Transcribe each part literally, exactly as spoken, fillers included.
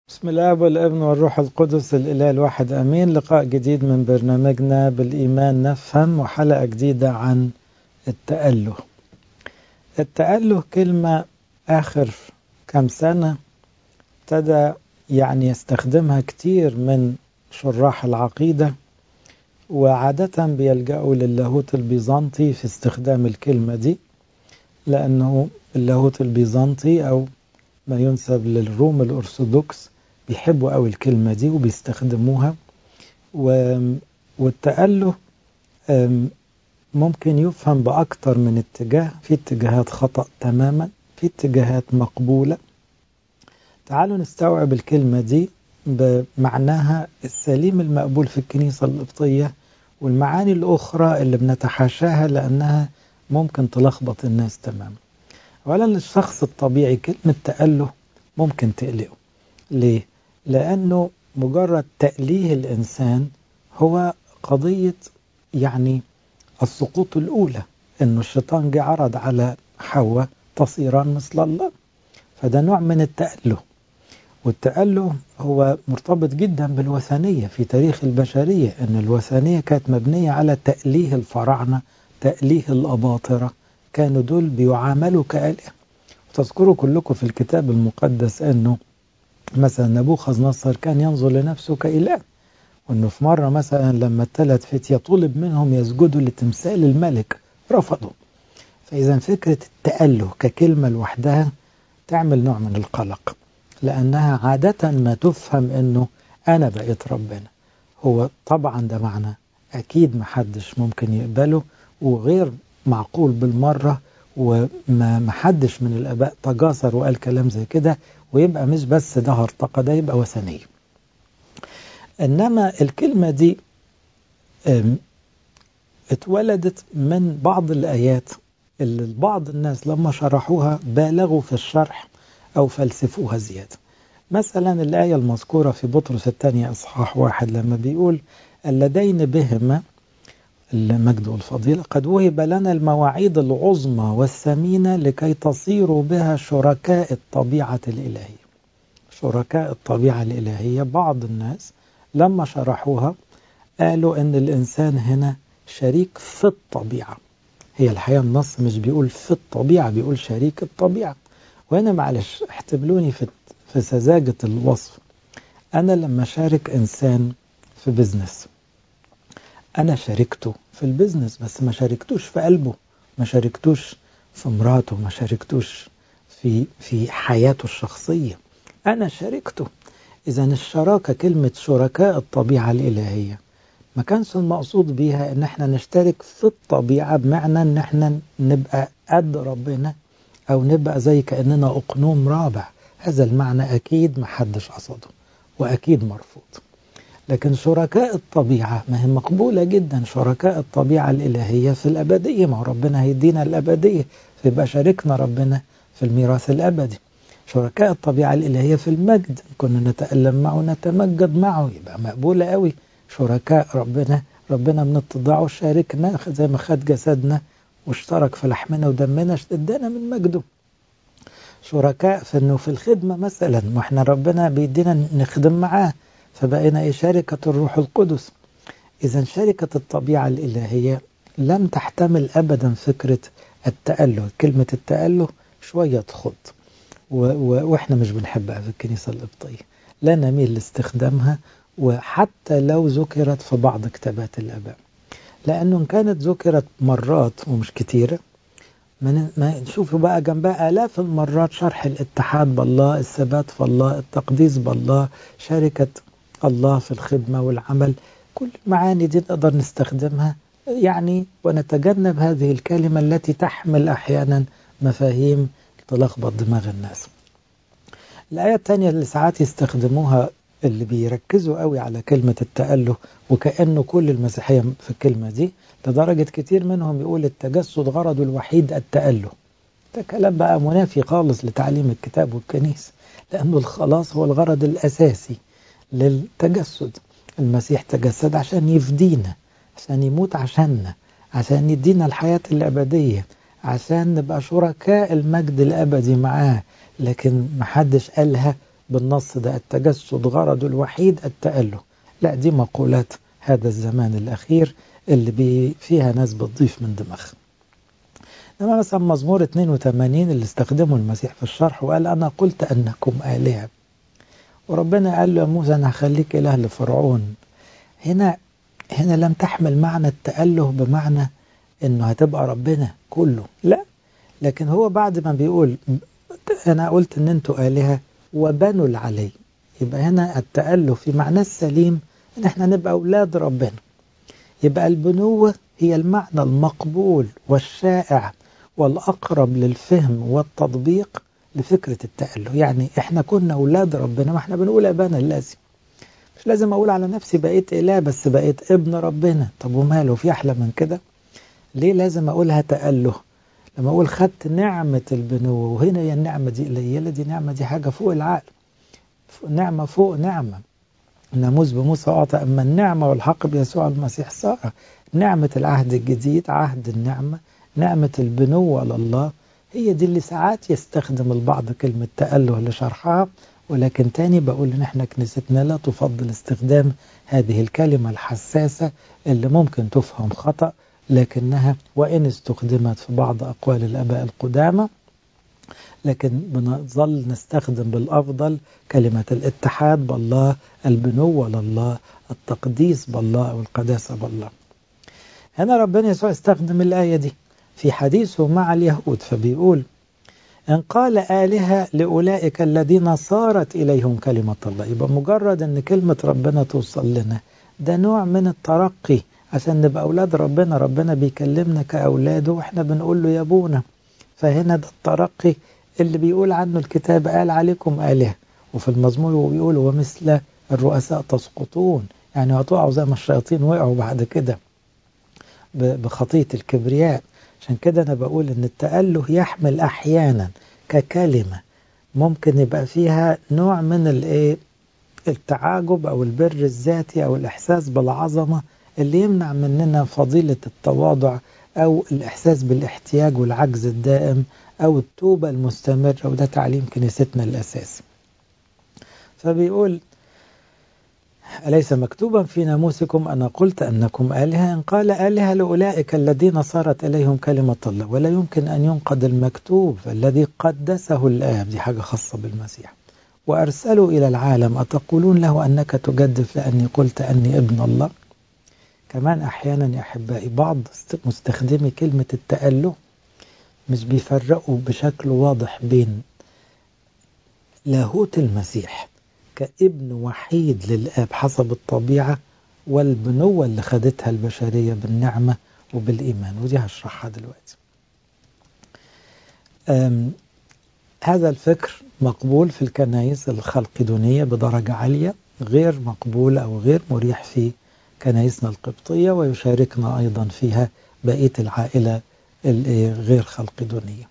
بسم الله والابن والروح القدس الإله الواحد أمين. لقاء جديد من برنامجنا بالإيمان نفهم، وحلقة جديدة عن التأله. التأله كلمة آخر كم سنة ابتدى يعني يستخدمها كتير من شراح العقيدة، وعادة بيلجأوا للاهوت البيزنطي في استخدام الكلمة دي، لأنه اللاهوت البيزنطي أو ما ينسب للروم الأرثوذكس بيحبوا قوي الكلمة دي وبيستخدموها. والتأله ممكن يفهم بأكتر من اتجاه، في اتجاهات خطأ تماما، في اتجاهات مقبولة. تعالوا نستوعب الكلمة دي بمعناها السليم المقبول في الكنيسة القبطية، والمعاني الأخرى اللي بنتحاشاها لأنها ممكن تلخبط الناس تماما. أولا، للشخص الطبيعي كلمة تأله ممكن تقلقه. ليه؟ لأنه مجرد تأليه الإنسان هو قضية يعني السقوط الأولى، إنه الشيطان جه عرض على حواء تصيران مثل الله، فده نوع من التأله. والتأله هو مرتبط جدا بالوثنية في تاريخ البشرية، إن الوثنية كانت مبنية على تأليه الفراعنة، تأليه الأباطرة، كانوا دول بيعاملوا كآلهة. تذكروا كلكم في الكتاب المقدس أنه مثلا نبوخذ نصر كان ينظر لنفسه كإله، وأنه في مرة مثلا لما الثلاث فتية طلب منهم يسجدوا لتمثال الملك رفضوا. فإذا فكرة التأله ككلمة لوحدها تعمل نوع من القلق، لأنها عادة ما تفهم أنه أنا بقيت ربنا. هو طبعا ده معنى أكيد محدش ممكن يقبله وغير معقول بالمرة، وما محدش من الآباء تجاسر وقال كلام زي كده، ويبقى مش بس ده هرطقة، ده يبقى وثنية. إنما الكلمة دي اتولدت من بعض الآيات اللي بعض الناس لما شرحوها بالغوا في الشرح أو فلسفوها زيادة. مثلا الآية المذكورة في بطرس الثانية إصحاح واحد لما بيقول اللذين بهما المجد والفضيلة قد وهب لنا المواعيد العظمى والثمينة لكي تصيروا بها شركاء الطبيعة الإلهية. شركاء الطبيعة الإلهية، بعض الناس لما شرحوها قالوا أن الإنسان هنا شريك في الطبيعة. هي الحقيقة النص مش بيقول في الطبيعة، بيقول شريك الطبيعة. وهنا معلش احتملوني في في سذاجة الوصف. أنا لما شارك إنسان في بزنس، أنا شاركته في البزنس بس ما شاركتوش في قلبه، ما شاركتوش في مراته، ما شاركتوش في في حياته الشخصية، أنا شاركته. إذا الشراكة، كلمة شركاء الطبيعة الإلهية، ما كانش المقصود بيها إن احنا نشترك في الطبيعة بمعنى إن احنا نبقى قد ربنا أو نبقى زي كأننا أقنوم رابع. هذا المعنى أكيد محدش قصده وأكيد مرفوض. لكن شركاء الطبيعة ما هي مقبولة جدا، شركاء الطبيعة الإلهية في الأبدية، ما ربنا هيدينا الأبدية، فيبقى شاركنا ربنا في الميراث الأبدي. شركاء الطبيعة الإلهية في المجد، كنا نتألم معه ونتمجد معه، يبقى مقبولة قوي. شركاء ربنا، ربنا من اتضاعه شاركنا زي ما خد جسدنا واشترك في لحمنا ودمنا، ادانا من مجده. شركاء في انه في الخدمة مثلا، واحنا ربنا بيدينا نخدم معاه، فبقينا ايه؟ شركة الروح القدس. اذا شركة الطبيعة الإلهية لم تحتمل ابدا فكرة التأله. كلمة التأله شوية تخض، واحنا مش بنحبها في الكنيسة القبطية، لا نميل لاستخدامها، وحتى لو ذكرت في بعض كتابات الآباء، لأنه إن كانت ذكرت مرات ومش كتيرة، ما نشوف بقى جنبها آلاف المرات شرح الاتحاد بالله، الثبات في الله، التقديس بالله، شركة الله في الخدمة والعمل. كل المعاني دي نقدر نستخدمها يعني، ونتجنب هذه الكلمة التي تحمل أحيانا مفاهيم تلخبط دماغ الناس. الآية الثانية اللي ساعات يستخدموها اللي بيركزوا قوي على كلمة التأله، وكأنه كل المسيحية في الكلمة دي، لدرجة كتير منهم يقول التجسد غرضه الوحيد التأله. ده كلام بقى منافي خالص لتعليم الكتاب والكنيسة، لأنه الخلاص هو الغرض الأساسي للتجسد. المسيح تجسد عشان يفدينا، عشان يموت عشاننا، عشان يدينا الحياة الأبدية، عشان نبقى شركاء المجد الأبدي معاه. لكن محدش قالها بالنص ده التجسد غرضه الوحيد التأله. لا، دي مقولات هذا الزمان الأخير اللي بي فيها ناس بتضيف من دماغها. إنما مثلا مزمور اثنين وثمانين اللي استخدمه المسيح في الشرح وقال أنا قلت أنكم آلهة، وربنا قال له يا موسى أنا هخليك إله لفرعون. هنا هنا لم تحمل معنى التأله بمعنى إنه هتبقى ربنا كله، لا، لكن هو بعد ما بيقول أنا قلت إن أنتوا آلهة وبنوا العلي، يبقى هنا التأله في معنى السليم إن احنا نبقى أولاد ربنا. يبقى البنوة هي المعنى المقبول والشائع والأقرب للفهم والتطبيق لفكرة التأله. يعني احنا كنا أولاد ربنا، ما احنا بنقول أبانا الذي. مش لازم أقول على نفسي بقيت إله بس بقيت ابن ربنا. طب وماله، في أحلى من كده؟ ليه لازم أقولها تأله؟ لما أقول خدت نعمة البنوة، وهنا هي النعمة دي قليلة، دي نعمة، دي حاجة فوق العقل، نعمة فوق نعمة. الناموس بموسى أعطى، أما النعمة والحق بيسوع المسيح صار. نعمة العهد الجديد عهد النعمة، نعمة البنوة لله، هي دي اللي ساعات يستخدم البعض كلمة تأله لشرحها. ولكن تاني بقول إن احنا كنيستنا لا تفضل استخدام هذه الكلمة الحساسة اللي ممكن تفهم خطأ، لكنها وإن استخدمت في بعض أقوال الآباء القدامى، لكن بنظل نستخدم بالأفضل كلمة الاتحاد بالله، البنوة لله، التقديس بالله أو القداسة بالله. هنا ربنا يسوع استخدم الآية دي في حديثه مع اليهود، فبيقول إن قال آلهة لأولئك الذين صارت إليهم كلمة الله. يبقى مجرد أن كلمة ربنا توصل لنا ده نوع من الترقي عشان نبقى أولاد ربنا. ربنا بيكلمنا كأولاده وإحنا بنقول له يا أبونا. فهنا ده الترقي اللي بيقول عنه الكتاب قال عليكم آلهة. وفي المزمور هو بيقول ومثل الرؤساء تسقطون، يعني هتقعوا زي ما الشياطين وقعوا بعد كده بخطية الكبرياء. عشان كده أنا بقول إن التأله يحمل أحيانا ككلمة ممكن يبقى فيها نوع من الإيه التعاجب أو البر الذاتي أو الإحساس بالعظمة اللي يمنع مننا فضيلة التواضع أو الإحساس بالاحتياج والعجز الدائم أو التوبة المستمرة، وده تعليم كنيستنا الأساسي. فبيقول أليس مكتوبا في ناموسكم أنا قلت أنكم آلهة؟ إن قال آلهة لأولئك الذين صارت إليهم كلمة الله. ولا يمكن أن ينقض المكتوب الذي قدسه الآب، دي حاجة خاصة بالمسيح، وأرسلوا إلى العالم أتقولون له أنك تجدف لأني قلت أني ابن الله. كمان أحيانا يا أحبائي بعض مستخدمي كلمة التأله مش بيفرقوا بشكل واضح بين لاهوت المسيح كابن وحيد للآب حسب الطبيعة والبنوة اللي خدتها البشرية بالنعمة وبالإيمان، ودي هشرحها دلوقتي. هذا الفكر مقبول في الكنائس الخلقدونية بدرجة عالية، غير مقبول أو غير مريح في كنائسنا القبطية، ويشاركنا أيضا فيها بقية العائلة الغير خلقدونية.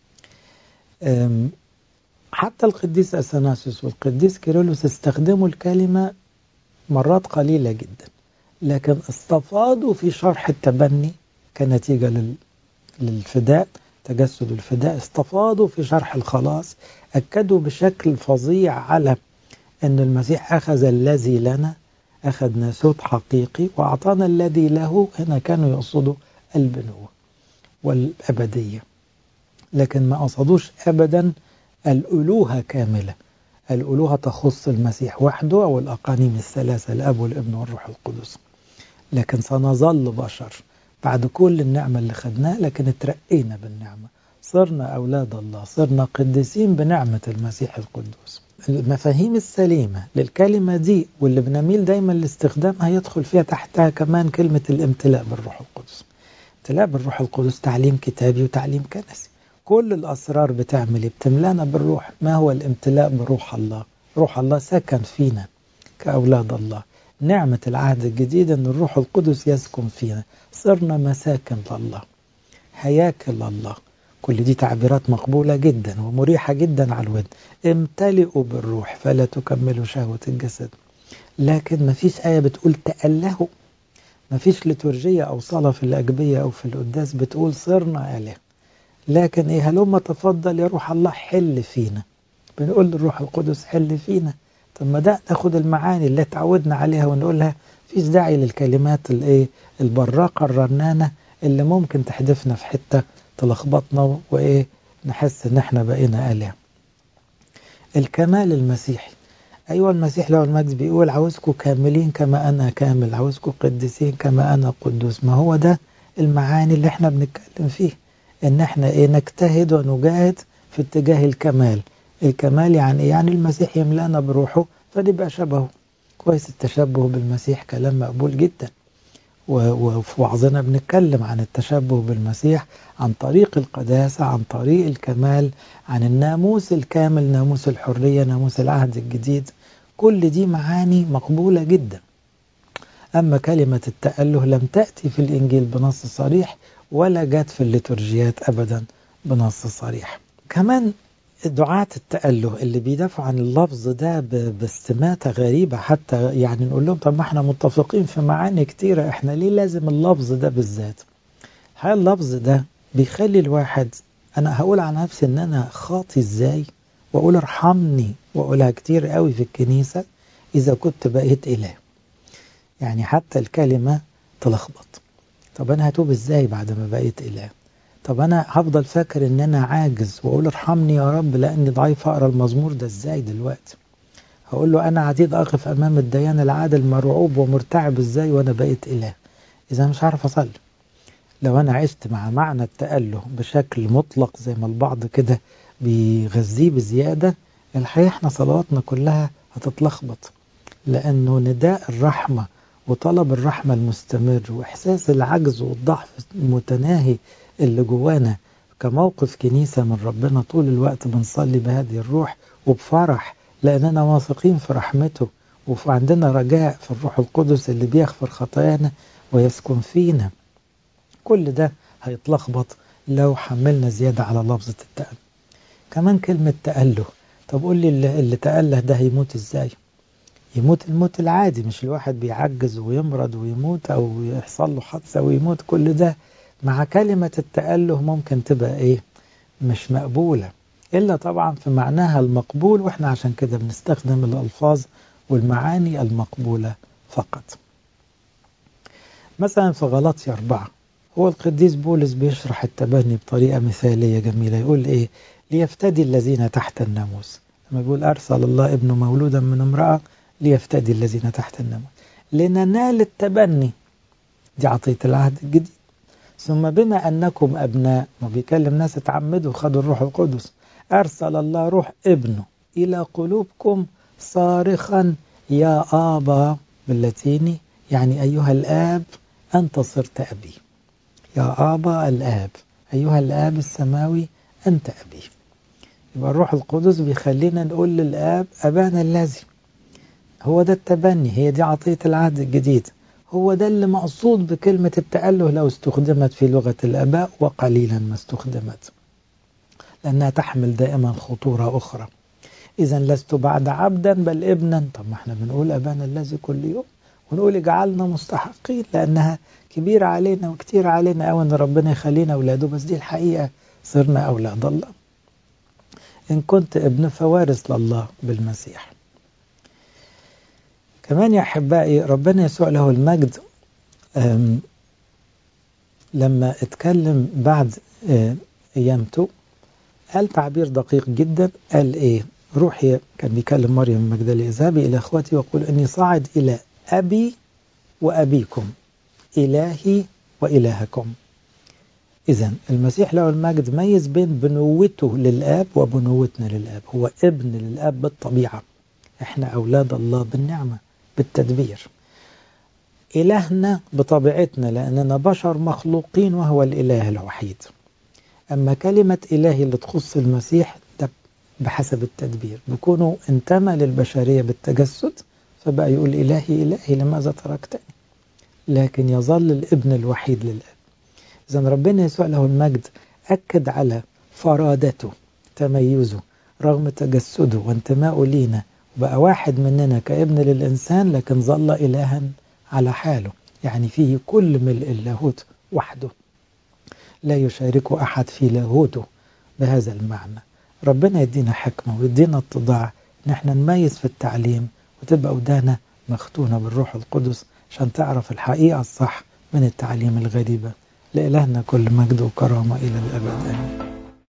حتى القديس أثناسيوس والقديس كيرلس استخدموا الكلمة مرات قليلة جدا، لكن استفاضوا في شرح التبني كنتيجة للفداء، تجسد الفداء. استفاضوا في شرح الخلاص، أكدوا بشكل فظيع على أن المسيح أخذ الذي لنا، أخذ ناسوت حقيقي وأعطانا الذي له. هنا كانوا يقصدوا البنوة والأبدية، لكن ما قصدوش أبدا الألوهة كاملة. الألوهة تخص المسيح وحده أو الأقانيم الثلاثة الأب والابن والروح القدس. لكن سنظل بشر بعد كل النعمة اللي خدناها، لكن اترقينا بالنعمة، صرنا أولاد الله، صرنا قديسين بنعمة المسيح القدوس. المفاهيم السليمة للكلمة دي واللي بنميل دايما لاستخدامها يدخل فيها تحتها كمان كلمة الامتلاء بالروح القدس. امتلاء بالروح القدس تعليم كتابي وتعليم كنسي. كل الأسرار بتعمل بتملانا بالروح. ما هو الامتلاء بروح الله؟ روح الله سكن فينا كأولاد الله. نعمة العهد الجديد أن الروح القدس يسكن فينا، صرنا مساكن لله، هياكل الله. كل دي تعبيرات مقبولة جدا ومريحة جدا على الود. امتلئوا بالروح فلا تكملوا شهوة الجسد. لكن ما فيش آية بتقول تألهوا، ما فيش لتورجية أو صلاة في الأجبية أو في القداس بتقول صرنا آله. لكن إيه، هلما تفضل يا روح الله حل فينا، بنقول للروح القدس حل فينا. طب ما ده ناخد المعاني اللي اتعودنا عليها ونقولها، مفيش داعي للكلمات الايه البراقة الرنانة اللي ممكن تحدفنا في حتة تلخبطنا وايه نحس ان احنا بقينا آلهة. الكمال المسيحي، أيوة المسيح له المجد بيقول عاوزكم كاملين كما أنا كامل، عاوزكم قديسين كما أنا قدوس. ما هو ده المعاني اللي احنا بنتكلم فيه، ان احنا ايه نجتهد ونجاهد في اتجاه الكمال. الكمال يعني يعني المسيح يملانا بروحه فنبقى شبهه. كويس، التشبه بالمسيح كلام مقبول جدا، وفي وعظنا بنتكلم عن التشبه بالمسيح عن طريق القداسة، عن طريق الكمال، عن الناموس الكامل، ناموس الحرية، ناموس العهد الجديد. كل دي معاني مقبولة جدا. أما كلمة التأله لم تأتي في الإنجيل بنص صريح، ولا جات في الليتورجيات أبدا بنص صريح. كمان دعاة التأله اللي بيدافعوا عن اللفظ ده باستماتة غريبة، حتى يعني نقول لهم طب ما احنا متفقين في معاني كتيرة، احنا ليه لازم اللفظ ده بالذات؟ هل اللفظ ده بيخلي الواحد، انا هقول عن نفسي ان انا خاطي ازاي واقول ارحمني، واقولها كتير قوي في الكنيسة اذا كنت بقيت اله. يعني حتى الكلمة تلخبط. طب انا هتوب ازاي بعد ما بقيت اله؟ طب أنا هفضل فاكر إن أنا عاجز وأقول ارحمني يا رب لأني ضعيف أقرأ المزمور ده إزاي دلوقتي؟ هقول له أنا عتيد أقف أمام الديان العادل مرعوب ومرتعب إزاي وأنا بقيت إله؟ إذا مش عارف أصلي. لو أنا عشت مع معنى التأله بشكل مطلق زي ما البعض كده بيغذيه بزيادة، الحقيقة إحنا صلواتنا كلها هتتلخبط، لأنه نداء الرحمة وطلب الرحمة المستمر وإحساس العجز والضعف المتناهي اللي جوانا كموقف كنيسة من ربنا طول الوقت بنصلي بهذه الروح وبفرح، لأننا واثقين في رحمته وعندنا رجاء في الروح القدس اللي بيغفر خطايانا ويسكن فينا. كل ده هيتلخبط لو حملنا زيادة على لفظة التأله. كمان كلمة تأله، طب قول لي اللي, اللي تأله ده هيموت ازاي؟ يموت الموت العادي، مش الواحد بيعجز ويمرض ويموت أو يحصل له حادثة ويموت. كل ده مع كلمة التأله ممكن تبقى إيه؟ مش مقبولة، إلا طبعا في معناها المقبول، وإحنا عشان كده بنستخدم الألفاظ والمعاني المقبولة فقط. مثلا في غلاطيا أربعة هو القديس بولس بيشرح التبني بطريقة مثالية جميلة. يقول إيه؟ ليفتدي الذين تحت الناموس. لما بيقول أرسل الله ابنه مولودا من امرأة ليفتدي الذين تحت الناموس لننال التبني، دي عطية العهد الجديد. ثم بما أنكم أبناء، ما بيكلم ناس اتعمدوا خدوا الروح القدس، أرسل الله روح ابنه إلى قلوبكم صارخا يا آبا باللاتيني، يعني أيها الآب أنت صرت أبي. يا آبا الآب، أيها الآب السماوي أنت أبي. يبقى الروح القدس بيخلينا نقول للآب أبانا الذي. هو ده التبني، هي دي عطية العهد الجديد. هو ده اللي مقصود بكلمة التأله لو استخدمت في لغة الآباء، وقليلا ما استخدمت، لأنها تحمل دائما خطورة أخرى. إذا لست بعد عبدا بل ابنا. طب ما احنا بنقول أبانا الذي كل يوم، ونقول اجعلنا مستحقين، لأنها كبيرة علينا وكتير علينا أو أن ربنا يخلينا أولاده، بس دي الحقيقة صرنا أولاد الله. إن كنت ابن فوارث لله بالمسيح. كمان يا أحبائي ربنا يسوع له المجد لما اتكلم بعد قيامته قال تعبير دقيق جدا. قال إيه؟ روحي، كان بيكلم مريم المجدلية، اذهبي إلى أخوتي وقل إني صاعد إلى أبي وأبيكم إلهي وإلهكم. إذن المسيح له المجد ميز بين بنوته للآب وبنوتنا للآب. هو ابن للآب بالطبيعة، احنا أولاد الله بالنعمة بالتدبير. إلهنا بطبيعتنا لأننا بشر مخلوقين وهو الإله الوحيد. أما كلمة إلهي اللي تخص المسيح ده بحسب التدبير، بيكونوا انتمى للبشرية بالتجسد فبقى يقول إلهي إلهي لماذا تركتني، لكن يظل الابن الوحيد للآب. إذن ربنا يسوع له المجد أكد على فرادته، تميزه رغم تجسده وانتمائه لينا، وبقى واحد مننا كابن للإنسان، لكن ظل إلها على حاله، يعني فيه كل ملء اللاهوت وحده لا يشارك أحد في لاهوته بهذا المعنى. ربنا يدينا حكمة ويدينا اتضاع إن احنا نميز في التعليم، وتبقى ودانا مختونة بالروح القدس عشان تعرف الحقيقة الصح من التعليم الغريبة. لإلهنا كل مجد وكرامة إلى الأبد آمين.